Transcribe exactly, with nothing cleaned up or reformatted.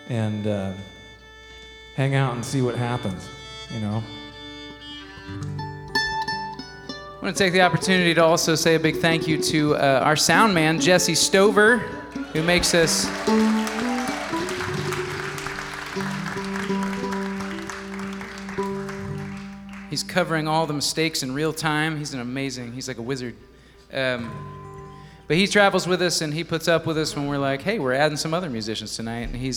and uh, hang out and see what happens, you know. I want to take the opportunity to also say a big thank you to uh, our sound man, Jesse Stover, who makes us he's covering all the mistakes in real time. He's an amazing, he's like a wizard. Um, but he travels with us and he puts up with us when we're like, hey, we're adding some other musicians tonight. And he's